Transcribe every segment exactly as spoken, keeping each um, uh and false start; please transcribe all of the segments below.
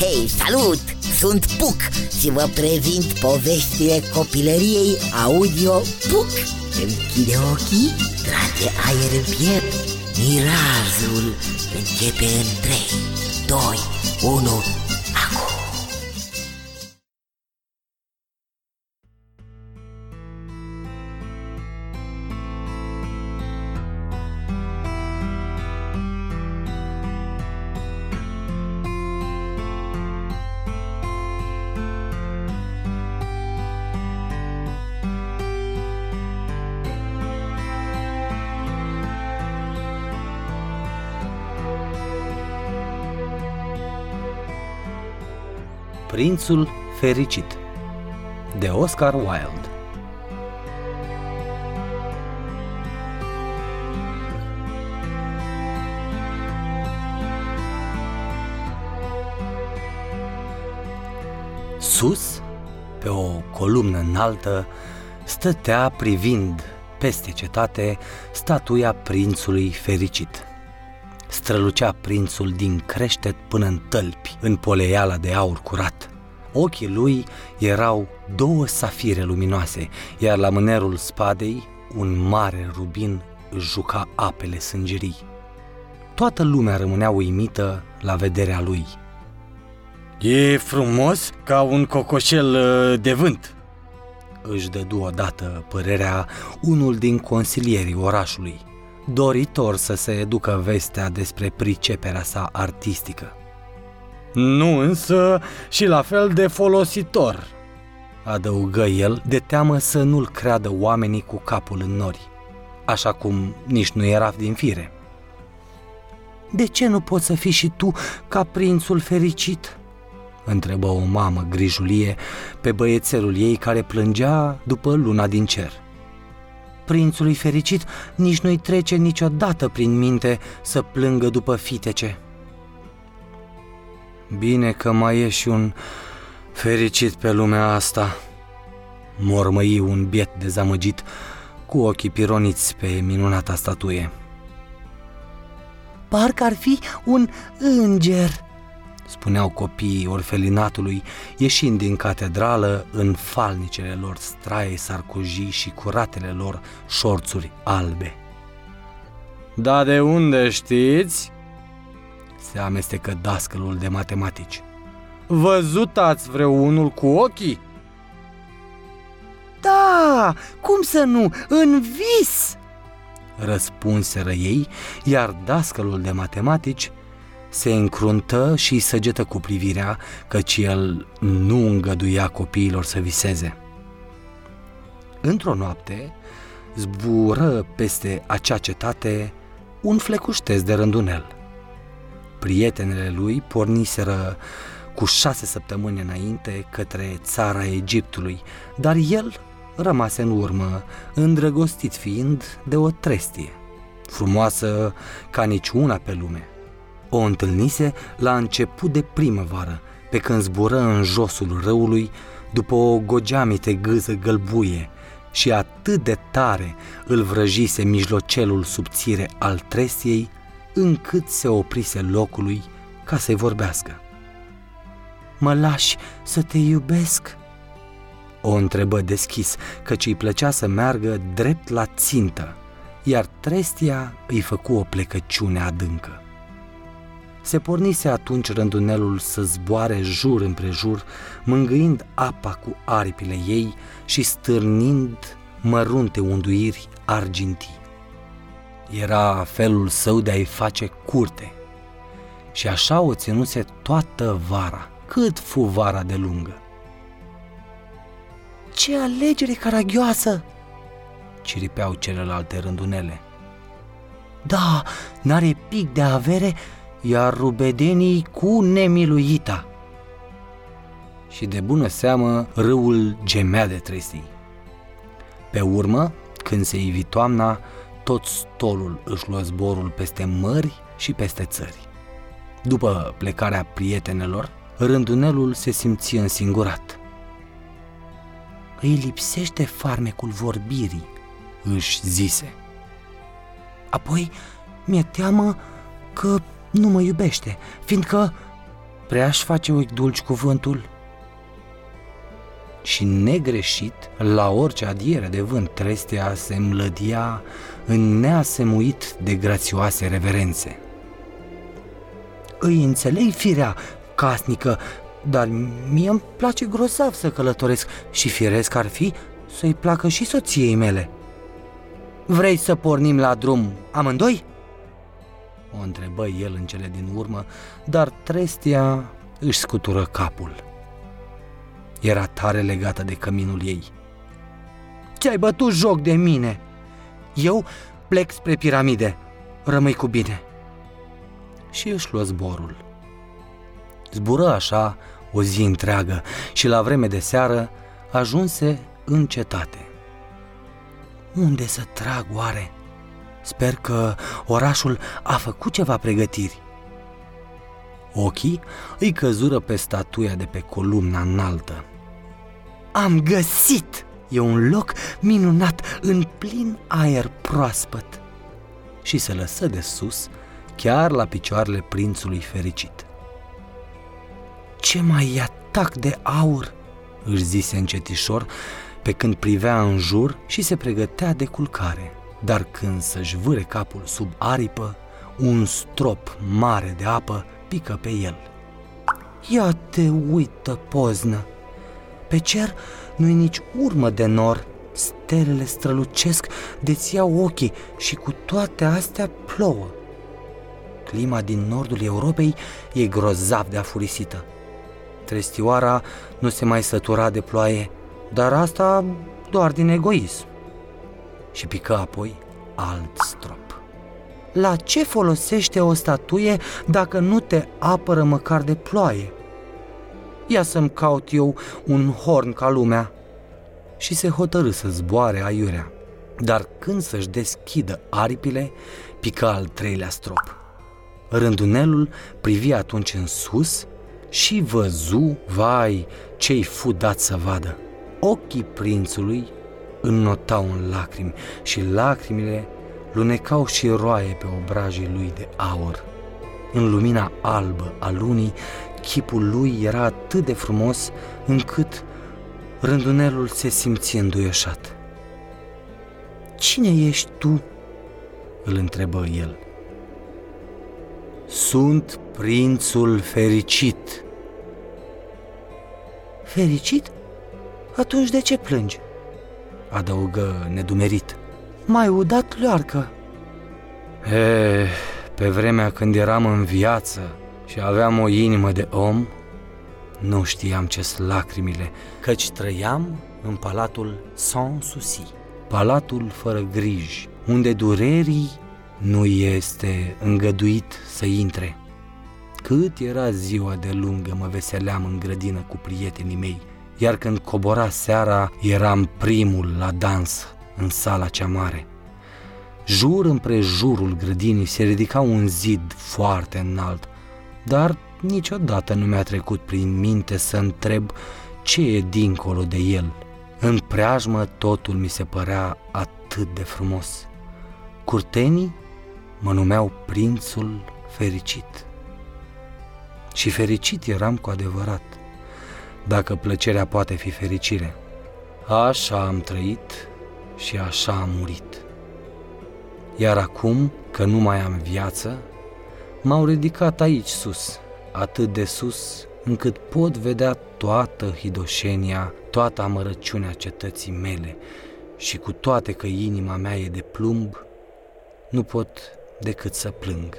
Hei, salut! Sunt Puc și vă prezint poveștile copilăriei audio Puc. Închide ochii, trage aer în piept, mirazul începe în trei, doi, unu, acum! Prințul fericit de Oscar Wilde. Sus, pe o columnă înaltă, stătea privind peste cetate statuia prințului fericit. Strălucea prințul din creștet până în tălpi, în poleiala de aur curat. Ochii lui erau două safire luminoase, iar la mânerul spadei un mare rubin își juca apele sângerii. Toată lumea rămânea uimită la vederea lui. "E frumos ca un cocoșel de vânt", își dădu odată părerea unul din consilierii orașului, doritor să se ducă vestea despre priceperea sa artistică. "Nu însă și la fel de folositor", adăugă el, de teamă să nu-l creadă oamenii cu capul în nori, așa cum nici nu era din fire. "De ce nu poți să fii și tu ca prințul fericit?" întrebă o mamă grijulie pe băiețelul ei care plângea după luna din cer. "Prințului fericit nici nu-i trece niciodată prin minte să plângă după fitece." "Bine că mai e și un fericit pe lumea asta", mormăi un biet dezamăgit cu ochii pironiți pe minunata statuie. "Parcă ar fi un înger", spuneau copiii orfelinatului, ieșind din catedrală în falnicele lor straie sarcojii și curatele lor șorțuri albe. "Da de unde știți?" se amestecă dascălul de matematici. "Văzut ați vreunul cu ochii?" "Da, cum să nu, în vis!" răspunseră ei, iar dascălul de matematici se încruntă și săgetă cu privirea, căci el nu îngăduia copiilor să viseze. Într-o noapte zbură peste acea cetate un flecuștez de rândunel. Prietenele lui porniseră cu șase săptămâni înainte către țara Egiptului, dar el rămase în urmă, îndrăgostit fiind de o trestie, frumoasă ca niciuna pe lume. O întâlnise la început de primăvară, pe când zbură în josul râului după o gogeamite gâză gălbuie, și atât de tare îl vrăjise mijlocelul subțire al trestiei, încât se oprise locului ca să-i vorbească. "Mă lași să te iubesc?" o întrebă deschis, căci îi plăcea să meargă drept la țintă, iar trestia îi făcu o plecăciune adâncă. Se pornise atunci rândunelul să zboare jur împrejur, mângâind apa cu aripile ei și stârnind mărunte unduiri argintii. Era felul său de a-i face curte și așa o ținuse toată vara, cât fu vara de lungă. "Ce alegere caragioasă!" ciripeau celelalte rândunele. "Da, n-are pic de avere, iar rubedenii cu nemiluita." Și de bună seamă râul gemea de trestii. Pe urmă, când se ivi toamna, tot stolul își luă zborul peste mări și peste țări. După plecarea prietenelor, rândunelul se simți însingurat. "Îi lipsește farmecul vorbirii", își zise. "Apoi mi-e teamă că nu mă iubește, fiindcă prea-și face ochi dulci cuvântul? Și negreșit, la orice adiere de vânt, Trestea se mlădia în neasemuit de grațioase reverențe. Îi înțeleg firea casnică, dar mie îmi place grozav să călătoresc și firesc ar fi să-i placă și soției mele. Vrei să pornim la drum amândoi? O întrebă el în cele din urmă, dar Trestea își scutură capul. Era tare legată de căminul ei. Ți-ai bătut joc de mine. Eu plec spre piramide. Rămâi cu bine. Și își luă zborul. Zbură așa o zi întreagă și la vreme de seară ajunse în cetate. Unde să trag oare? Sper că orașul a făcut ceva pregătiri. Ochii îi căzură pe statuia de pe columna înaltă. Am găsit! E un loc minunat, în plin aer proaspăt. Și se lăsă de sus, chiar la picioarele prințului fericit. Ce mai e atac de aur, își zise încetișor, pe când privea în jur și se pregătea de culcare. Dar când să-și vâre capul sub aripă, un strop mare de apă pică pe el. Ia te uită, poznă! Pe cer nu-i nici urmă de nor, stelele strălucesc de-ți iau ochii și cu toate astea plouă. Clima din nordul Europei e grozav de afurisită. Trestioara nu se mai sătura de ploaie, dar asta doar din egoism. Și pică apoi alt strop. La ce folosește o statuie dacă nu te apără măcar de ploaie? Ia să-mi caut eu un horn ca lumea. Și se hotărâ să zboare aiurea. Dar când să-și deschidă aripile, pică al treilea strop. Rândunelul privi atunci în sus și văzu, vai, ce-i fu dat să vadă. Ochii prințului înnotau în lacrimi și lacrimile lunecau și roaie pe obrajii lui de aur. În lumina albă a lunii, chipul lui era atât de frumos încât rândunelul se simți înduioșat. Cine ești tu? Îl întrebă el. Sunt prințul fericit. Fericit? Atunci de ce plângi? Adăugă nedumerit. M-ai udat leoarcă. E, pe vremea când eram în viață și aveam o inimă de om, nu știam ce-s lacrimile, căci trăiam în palatul sans souci, palatul fără griji, unde durerii nu este îngăduit să intre. Cât era ziua de lungă, mă veseleam în grădină cu prietenii mei, iar când cobora seara, eram primul la dans în sala cea mare. Jur împrejurul grădinii se ridica un zid foarte înalt, dar niciodată nu mi-a trecut prin minte să întreb ce e dincolo de el. În preajmă totul mi se părea atât de frumos. Curtenii mă numeau prințul fericit. Și fericit eram cu adevărat, dacă plăcerea poate fi fericire. Așa am trăit și așa am murit. Iar acum că nu mai am viață, m-au ridicat aici sus, atât de sus încât pot vedea toată hidoșenia, toată amărăciunea cetății mele și cu toate că inima mea e de plumb, nu pot decât să plâng.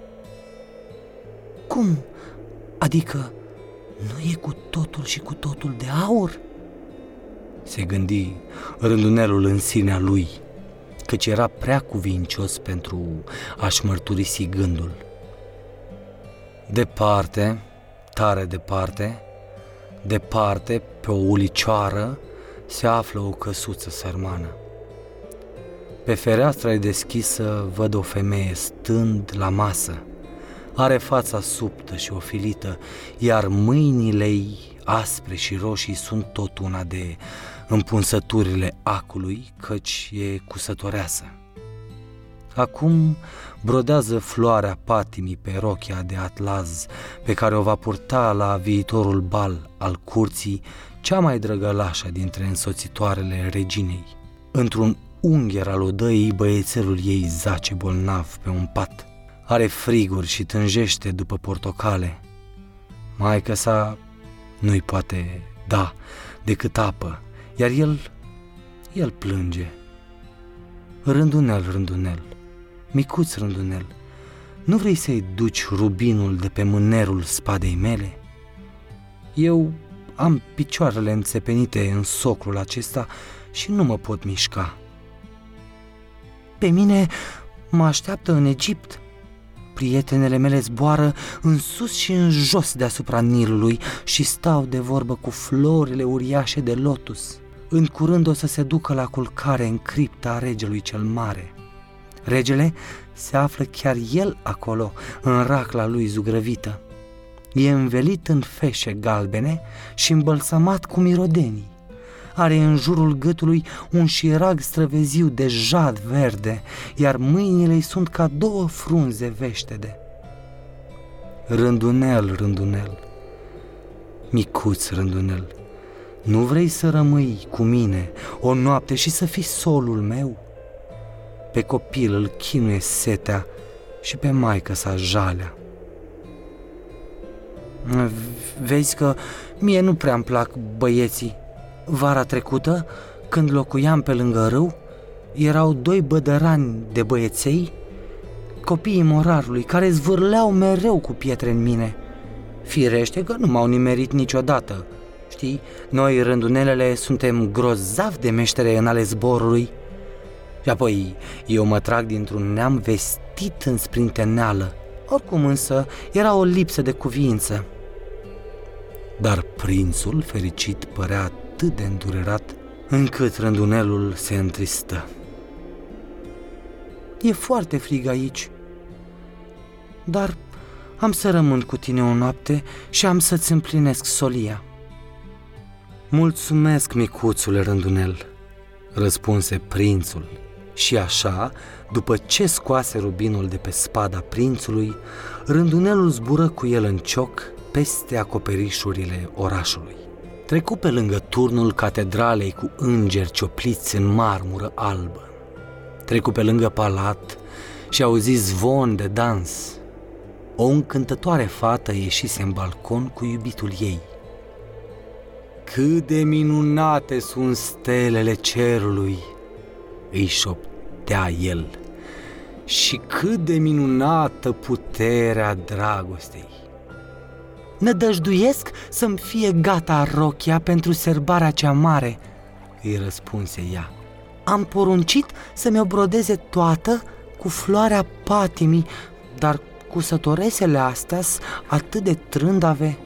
Cum? Adică nu e cu totul și cu totul de aur? Se gândi rândunelul în sinea lui, căci era prea cuvincios pentru a-și mărturisi gândul. Departe, tare departe, departe, pe o ulicioară, se află o căsuță sărmană. Pe fereastra e deschisă văd o femeie stând la masă. Are fața subtă și ofilită, iar mâinile-i aspre și roșii sunt tot una de împunsăturile acului, căci e cusătoreasă. Acum brodează floarea patimii pe rochia de atlaz pe care o va purta la viitorul bal al curții cea mai drăgălașă dintre însoțitoarele reginei. Într-un ungher al odăii, băiețelul ei zace bolnav pe un pat. Are friguri și tânjește după portocale. Maica sa nu-i poate da decât apă, iar el, el plânge. Rândunel, rândunel, micuț rândunel, nu vrei să-i duci rubinul de pe mânerul spadei mele? Eu am picioarele înțepenite în socrul acesta și nu mă pot mișca. Pe mine mă așteaptă în Egipt. Prietenele mele zboară în sus și în jos deasupra Nilului și stau de vorbă cu florile uriașe de lotus. În curând o să se ducă la culcare în cripta regelui cel mare. Regele se află chiar el acolo, în racla lui zugrăvită. E învelit în feșe galbene și îmbălsamat cu mirodenii. Are în jurul gâtului un șirag străveziu de jad verde, iar mâinile-i sunt ca două frunze veștede. Rândunel, rândunel, micuț rândunel, nu vrei să rămâi cu mine o noapte și să fii solul meu? Pe copil îl chinuie setea și pe maică-sa jalea. Vezi că mie nu prea-mi plac băieții. Vara trecută, când locuiam pe lângă râu, erau doi bădărani de băieței, copiii morarului, care zvârleau mereu cu pietre în mine. Firește că nu m-au nimerit niciodată. Știi, noi rândunelele suntem grozavi de meștere în ale zborului. Și apoi eu mă trag dintr-un neam vestit în sprinteneală. Oricum însă era o lipsă de cuviință. Dar prințul fericit părea atât de îndurerat încât rândunelul se întristă. E foarte frig aici, dar am să rămân cu tine o noapte și am să-ți împlinesc solia. Mulțumesc, micuțule rândunel, răspunse prințul. Și așa, după ce scoase rubinul de pe spada prințului, rândunelul zbură cu el în cioc peste acoperișurile orașului. Trecu pe lângă turnul catedralei cu îngeri ciopliți în marmură albă. Trecu pe lângă palat și auzi zvon de dans. O încântătoare fată ieșise în balcon cu iubitul ei. Cât de minunate sunt stelele cerului, îi șoptea el, și cât de minunată puterea dragostei. Nădăjduiesc să-mi fie gata rochia pentru serbarea cea mare, îi răspunse ea. Am poruncit să mi-o brodeze toată cu floarea patimii, dar cusătoresele astea-s atât de trândave.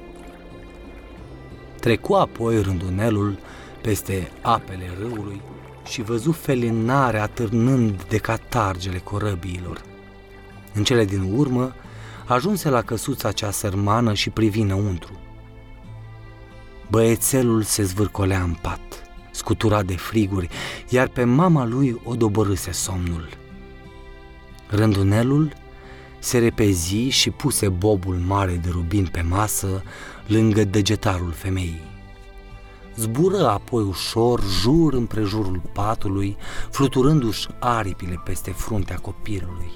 Trecu apoi rândunelul peste apele râului și văzu felinarea atârnând de catargele corăbiilor. În cele din urmă ajunse la căsuța cea sărmană și privi înăuntru. Băiețelul se zvârcolea în pat, scuturat de friguri, iar pe mama lui o doborâse somnul. Rândunelul se repezi și puse bobul mare de rubin pe masă lângă degetarul femeii. Zbură apoi ușor jur împrejurul patului, fluturându-și aripile peste fruntea copilului.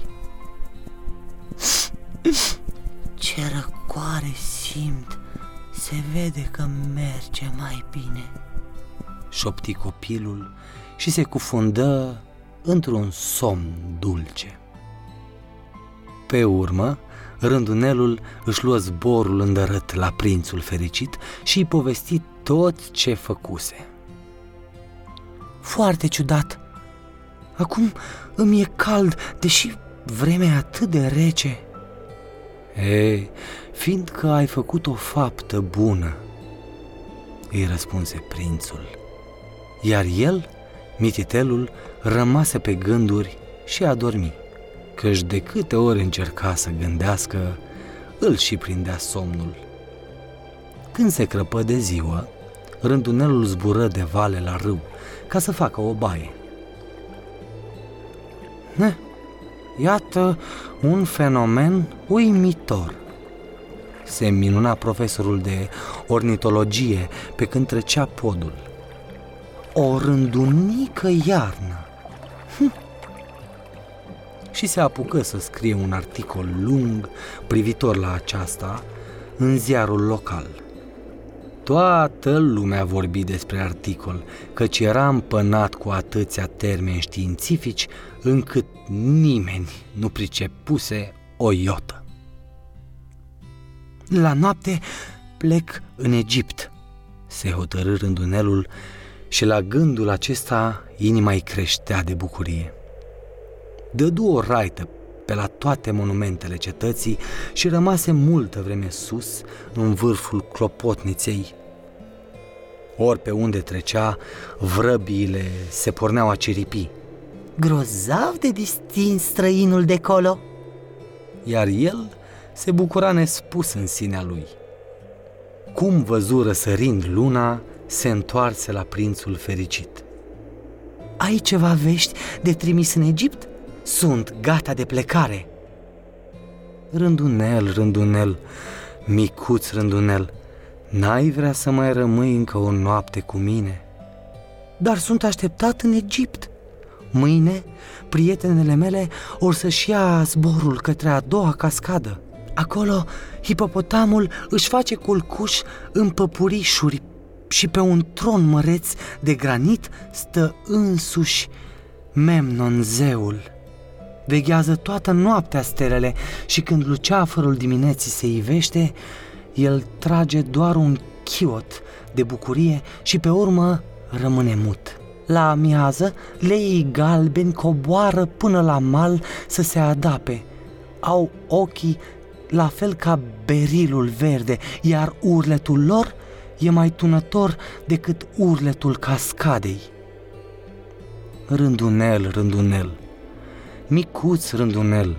Ce răcoare simt, se vede că merge mai bine, șopti copilul și se cufundă într-un somn dulce. Pe urmă, rândunelul își luă zborul îndărât la prințul fericit și îi povesti tot ce făcuse. Foarte ciudat! Acum îmi e cald, deși vremea e atât de rece. Ei, fiindcă ai făcut o faptă bună, îi răspunse prințul. Iar el, mititelul, rămase pe gânduri și a dormit, căci de câte ori încerca să gândească, îl și prindea somnul. Când se crăpă de ziua, rândunelul zbură de vale la râu ca să facă o baie. Ne, Iată un fenomen uimitor. Se minuna profesorul de ornitologie pe când trecea podul. O rândunică iarnă. Hm. Și se apucă să scrie un articol lung privitor la aceasta în ziarul local. Toată lumea vorbi despre articol, căci era împănat cu atâția termeni științifici încât nimeni nu pricepuse o iotă. La noapte plec în Egipt, se hotărâ rândunelul și la gândul acesta inima îi creștea de bucurie. Dădu o raită pe la toate monumentele cetății și rămase multă vreme sus, în vârful clopotniței. Ori pe unde trecea, vrăbiile se porneau a ciripi. Grozav de distins străinul de colo! Iar el se bucura nespus în sinea lui. Cum văzu răsărind luna, se întoarse la prințul fericit. Ai ceva vești de trimis în Egipt? Sunt gata de plecare. Rândunel, rândunel, micuț rândunel, n-ai vrea să mai rămâi încă o noapte cu mine? Dar sunt așteptat în Egipt. Mâine, prietenele mele or să-și ia zborul către a doua cascadă. Acolo, hipopotamul își face culcuș în păpurișuri și pe un tron măreț de granit stă însuși Memnon, zeul. Veghează toată noaptea stelele și când luceafărul dimineții se ivește, el trage doar un chiot de bucurie și pe urmă rămâne mut. La amiază, leii galbeni coboară până la mal să se adape. Au ochii la fel ca berilul verde, iar urletul lor e mai tunător decât urletul cascadei. Rândunel, rândunel, micuț rândunel,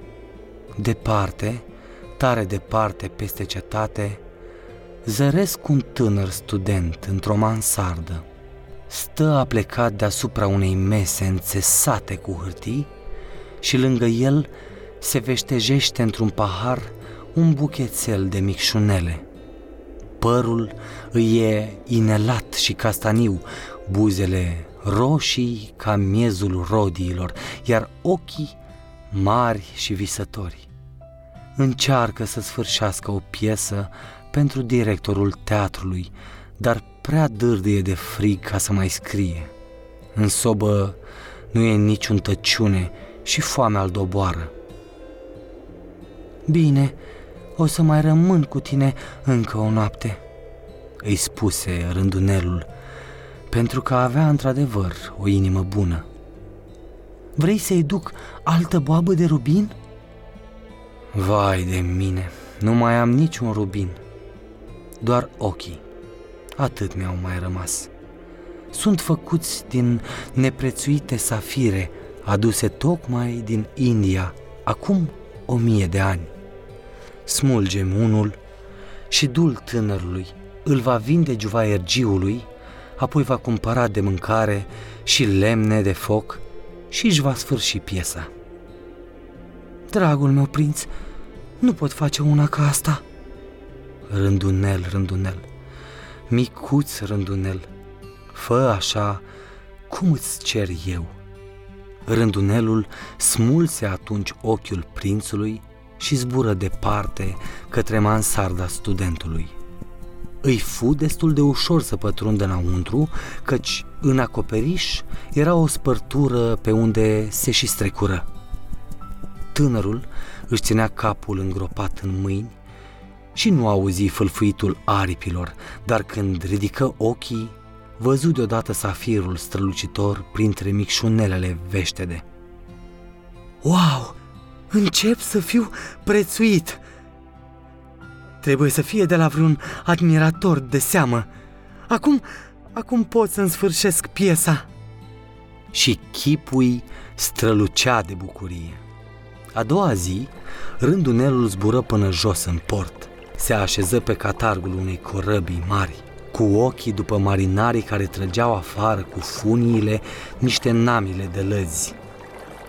departe, tare departe peste cetate, zăresc un tânăr student într-o mansardă. Stă aplecat deasupra unei mese înțesate cu hârtii și lângă el se veștejește într-un pahar un buchețel de micșunele. Părul îi e inelat și castaniu, buzele roșii ca miezul rodiilor, iar ochii mari și visători. Încearcă să sfârșească o piesă pentru directorul teatrului, dar prea dârdâie de frig ca să mai scrie. În sobă nu e niciun tăciune și foamea îl doboară. Bine, o să mai rămân cu tine încă o noapte, îi spuse rândunelul, pentru că avea într-adevăr o inimă bună. Vrei să-i duc altă boabă de rubin? Vai de mine, nu mai am niciun rubin, doar ochii, atât mi-au mai rămas. Sunt făcuți din neprețuite safire, aduse tocmai din India, acum o mie de ani. Smulge-mi unul și du-l tânărului, îl va vinde juvaiergiului, apoi va cumpăra de mâncare și lemne de foc și își va sfârși piesa. Dragul meu prinț, nu pot face una ca asta. Rândunel, rândunel, micuț rândunel, fă așa cum îți cer eu. Rândunelul smulse atunci ochiul prințului și zbură departe către mansarda studentului. Îi fu destul de ușor să pătrundă înăuntru, căci în acoperiș era o spărtură pe unde se și strecură. Tânărul își ținea capul îngropat în mâini și nu auzi fâlfâitul aripilor, dar când ridică ochii, văzu deodată safirul strălucitor printre micșunelele veștede. Wow! Încep să fiu prețuit! Trebuie să fie de la vreun admirator de seamă. Acum, acum pot să-mi sfârșesc piesa. Și chipul strălucea de bucurie. A doua zi, rândunelul zbură până jos în port. Se așeză pe catargul unei corăbii mari, cu ochii după marinarii care trăgeau afară cu funiile niște namile de lăzi.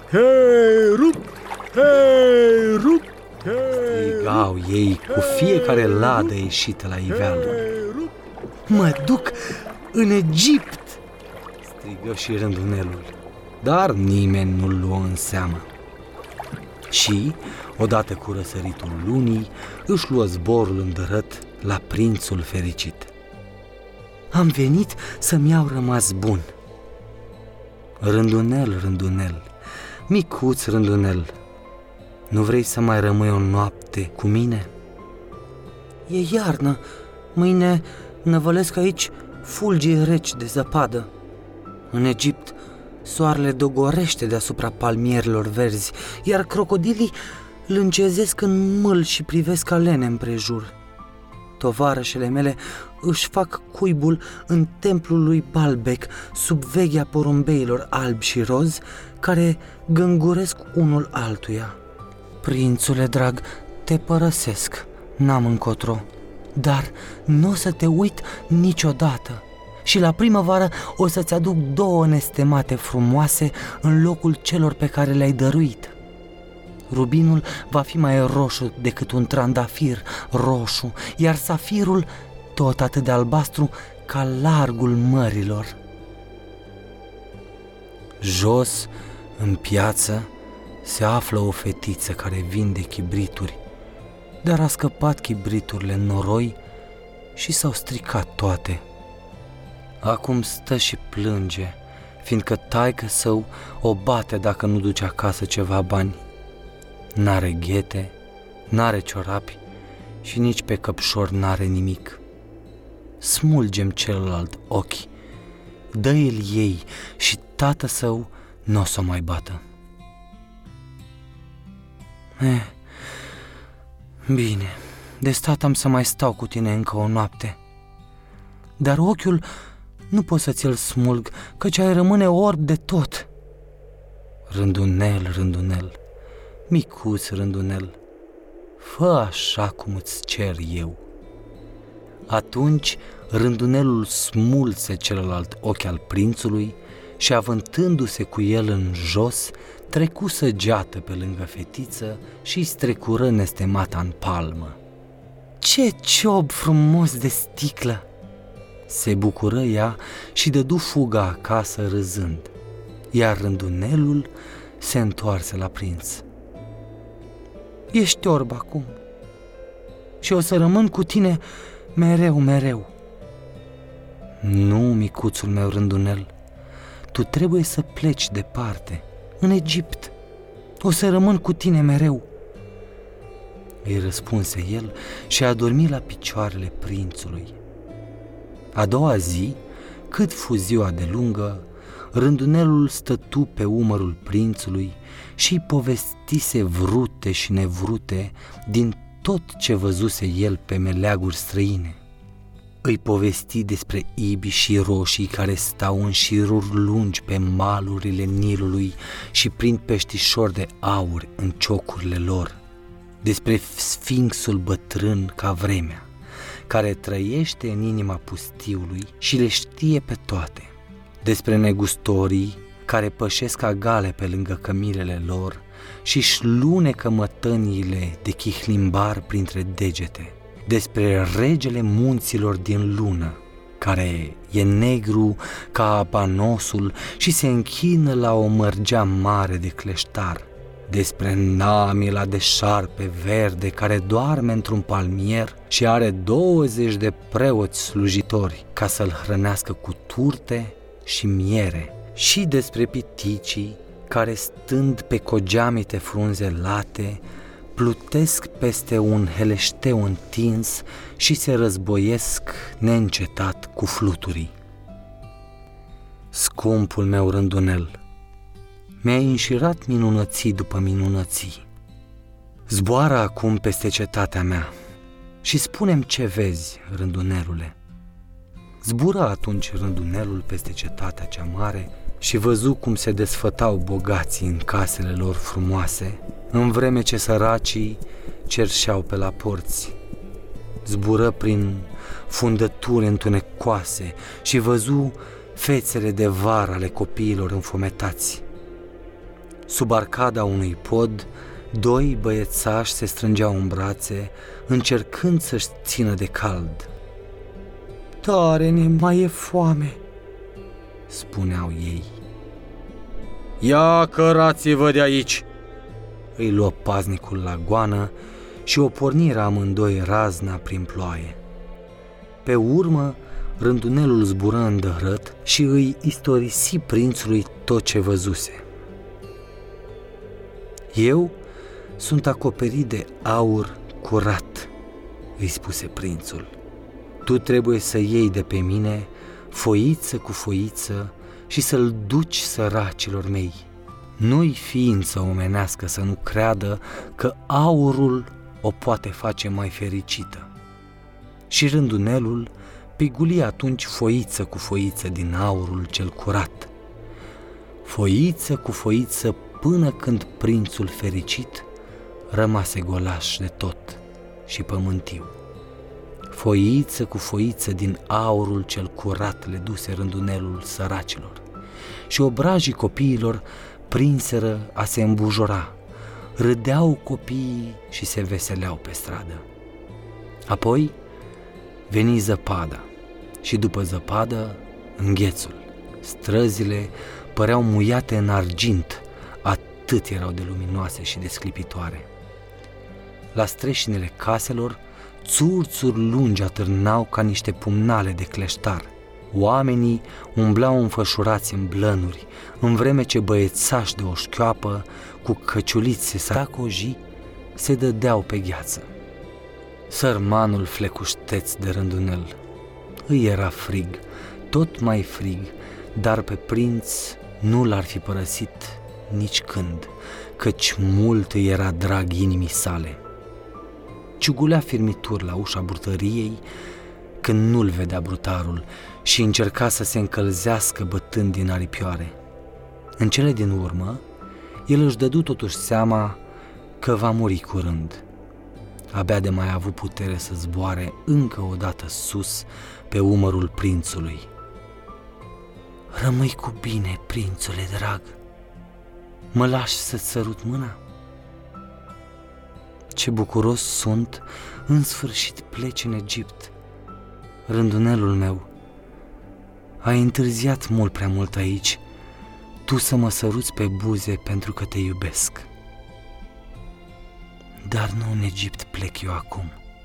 Hei, rup! Hei, rup! Hei, strigau ei cu fiecare ladă ieșită la iveală. Mă duc în Egipt! Strigă și rândunelul, dar nimeni nu-l luă în seamă. Și, odată cu răsăritul lunii, își luă zborul îndărât la prințul fericit. Am venit să-mi iau rămas bun. Rândunel, rândunel, micuț rândunel, nu vrei să mai rămâi o noapte cu mine? E iarnă, mâine năvălesc aici fulgii reci de zăpadă. În Egipt, soarele dogorește deasupra palmierilor verzi, iar crocodilii lângezesc în mâl și privesc alene împrejur. Tovarășele mele își fac cuibul în templul lui Baalbec, sub veghea porumbeilor albi și roz, care gânguresc unul altuia. Prințule drag, te părăsesc, n-am încotro, dar nu o să te uit niciodată. Și la primăvară o să-ți aduc două nestemate frumoase în locul celor pe care le-ai dăruit. Rubinul va fi mai roșu decât un trandafir roșu, iar safirul tot atât de albastru ca largul mărilor. Jos, în piață, se află o fetiță care vinde chibrituri, dar a scăpat chibriturile în noroi și s-au stricat toate. Acum stă și plânge, fiindcă taică-său o bate dacă nu duce acasă ceva bani. N-are ghete, n-are ciorapi și nici pe căpșor n-are nimic. Smulgem celălalt ochi, dă-i-l ei și tată său n-o s-o mai bată. Eh, bine, de stat am să mai stau cu tine încă o noapte, dar ochiul nu pot să ți-l smulg, căci ai rămâne orb de tot. Rândunel, rândunel, micuț rândunel, fă așa cum îți cer eu. Atunci rândunelul smulse celălalt ochi al prințului și, avântându-se cu el în jos, trecu săgeată pe lângă fetiță și-i strecură nestemata în palmă. Ce ciob frumos de sticlă! Se bucură ea și dădu fuga acasă râzând, iar rândunelul se întoarse la prinț. Ești orb acum și o să rămân cu tine mereu, mereu. Nu, micuțul meu rândunel, tu trebuie să pleci departe, în Egipt. O să rămân cu tine mereu, îi răspunse el și a dormit la picioarele prințului. A doua zi, cât fu ziua de lungă, rândunelul stătu pe umărul prințului și-i povestise vrute și nevrute din tot ce văzuse el pe meleaguri străine. Îi povesti despre ibi și roșii care stau în șiruri lungi pe malurile Nilului și prind peștișori de aur în ciocurile lor, despre sfinxul bătrân ca vremea, care trăiește în inima pustiului și le știe pe toate, despre negustorii care pășesc agale pe lângă cămilele lor și-și lunecă mătăniile de chihlimbar printre degete, despre regele munților din lună, care e negru ca apanosul și se închină la o mărgea mare de cleștar, despre namila de șarpe verde care doarme într-un palmier și are douăzeci de preoți slujitori ca să-l hrănească cu turte și miere, și despre piticii care, stând pe cogeamite frunze late, plutesc peste un heleșteu întins și se războiesc neîncetat cu fluturii. Scumpul meu rândunel, mi-ai înșirat minunății după minunății. Zboară acum peste cetatea mea și spune-mi ce vezi, rândunelule. Zbură atunci rândunelul peste cetatea cea mare și văzu cum se desfătau bogații în casele lor frumoase, în vreme ce săracii cerșeau pe la porți. Zbură prin fundături întunecoase și văzu fețele de vară ale copiilor înfometați. Sub arcada unui pod, doi băiețași se strângeau în brațe, încercând să-și țină de cald. Tare ne mai e foame, spuneau ei. Ia cărați-vă de aici! Îi luă paznicul la goană și o porniră amândoi razna prin ploaie. Pe urmă, rândunelul zbură îndărât și îi istorisi prințului tot ce văzuse. Eu sunt acoperit de aur curat, îi spuse prințul. Tu trebuie să iei de pe mine foiță cu foiță și să-l duci săracilor mei. Nu-i ființă omenească să nu creadă că aurul o poate face mai fericită. Și rândunelul piguli atunci foiță cu foiță din aurul cel curat. Foiță cu foiță până când prințul fericit rămase golaș de tot și pământiu. Foiță cu foiță din aurul cel curat le duse rândunelul săracilor și obrajii copiilor prinseră a se îmbujora. Râdeau copiii și se veseleau pe stradă. Apoi veni zăpada și după zăpadă înghețul. Străzile păreau muiate în argint, atât erau de luminoase și de sclipitoare. La streșinele caselor, țurțuri lungi atârnau ca niște pumnale de cleștar. Oamenii umblau înfășurați în blănuri, în vreme ce băiețași de o șchioapă cu căciulițe sacoji se dădeau pe gheață. Sărmanul flecușteț de rândunel. Îi era frig, tot mai frig, dar pe prinț nu l-ar fi părăsit nici când, căci mult îi era drag inimii sale. Ciugulea firmitur la ușa brutăriei când nu-l vedea brutarul și încerca să se încălzească bătând din aripioare. În cele din urmă, el își dădu totuși seama că va muri curând. Abia de mai avut putere să zboare încă o dată sus pe umărul prințului. Rămâi cu bine, prințule drag, mă lași să-ți sărut mâna? Ce bucuros sunt, în sfârșit pleci în Egipt. Rândunelul meu, ai întârziat mult prea mult aici, tu să mă săruți pe buze pentru că te iubesc. Dar nu în Egipt plec eu acum.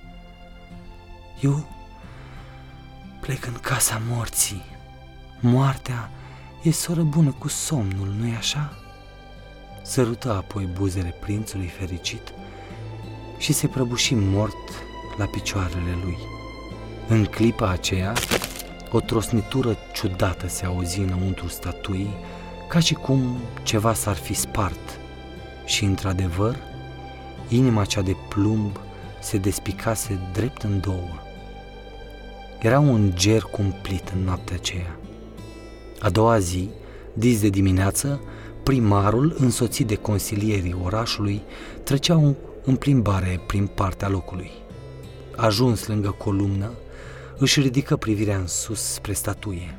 Eu plec în casa morții. Moartea e soră bună cu somnul, nu-i așa? Sărută apoi buzele prințului fericit și se prăbuși mort la picioarele lui. În clipa aceea, o trosnitură ciudată se auzi înăuntru statuii, ca și cum ceva s-ar fi spart. Și, într-adevăr, inima cea de plumb se despicase drept în două. Era un ger cumplit în noaptea aceea. A doua zi, dis de dimineață, primarul, însoțit de consilierii orașului, treceau în plimbare prin partea locului. Ajuns lângă columnă, își ridică privirea în sus spre statuie.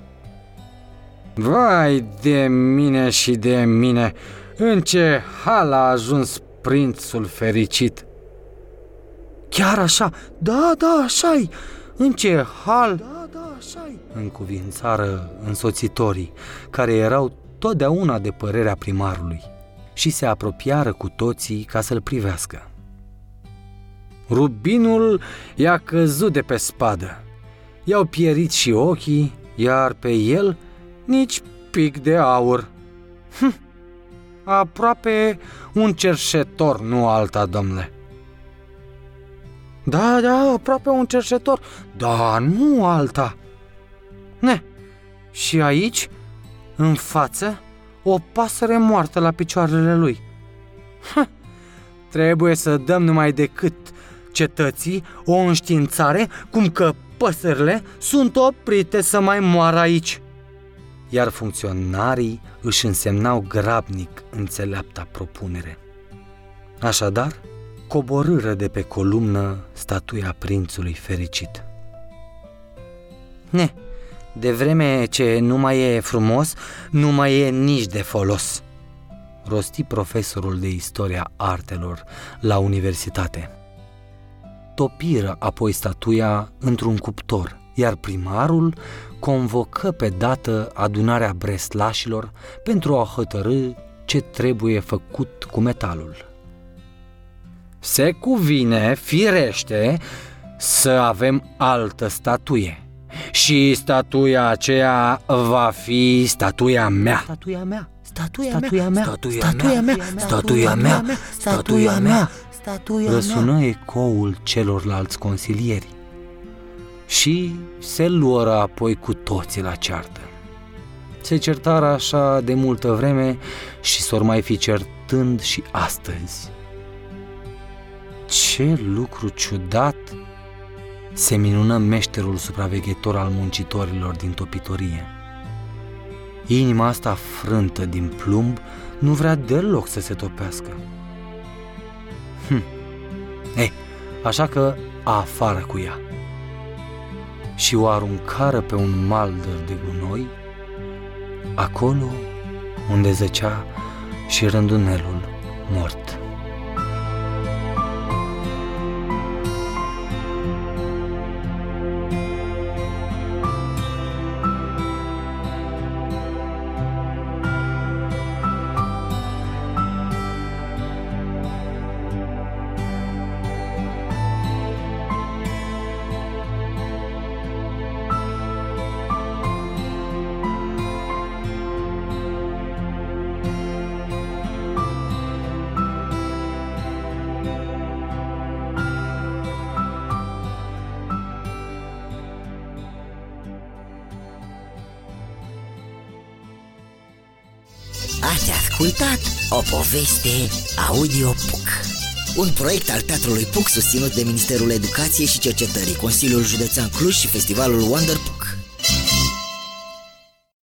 Vai de mine și de mine! În ce hal a ajuns prințul fericit? Chiar așa? Da, da, așa-i! În ce hal? Da, da, așa-i! Încuvințară însoțitorii, care erau totdeauna de părerea primarului, și se apropiară cu toții ca să-l privească. Rubinul i-a căzut de pe spadă, i-au pierit și ochii, iar pe el nici pic de aur. Hm, aproape un cerșetor, nu alta, domnule. Da, da, aproape un cerșetor, dar nu alta. Ne, și aici, în față, o pasăre moartă la picioarele lui. Ha, trebuie să dăm numai decât cetății o înștiințare cum că păsările sunt oprite să mai moară aici. Iar funcționarii își însemnau grabnic înțeleapta propunere. Așadar, coborâră de pe columnă statuia prințului fericit. Ne, de vreme ce nu mai e frumos, nu mai e nici de folos. rosti profesorul de istoria artelor la universitate. Topiră apoi statuia într-un cuptor, iar primarul convocă pe dată adunarea breslașilor pentru a hotărî ce trebuie făcut cu metalul. Se cuvine, firește, să avem altă statuie. Și statuia aceea va fi statuia mea. Statuia mea, Statuia, statuia mea, statuia mea, statuia mea, statuia mea, statuia mea. Răsună ecoul celorlalți consilieri și se luără apoi cu toții la ceartă. Se certară așa de multă vreme și s-or mai fi certând și astăzi. Ce lucru ciudat! Se minună meșterul supraveghetor al muncitorilor din topitorie. Inima asta frântă din plumb nu vrea deloc să se topească. Hm. Ei, așa că afară cu ea. Și o aruncară pe un maldăr de gunoi, acolo unde zăcea și rândunelul mort. Ați ascultat o poveste audio Puc, un proiect al Teatrului Puc susținut de Ministerul Educației și Cercetării, Consiliul Județean Cluj și Festivalul Wonder Puc.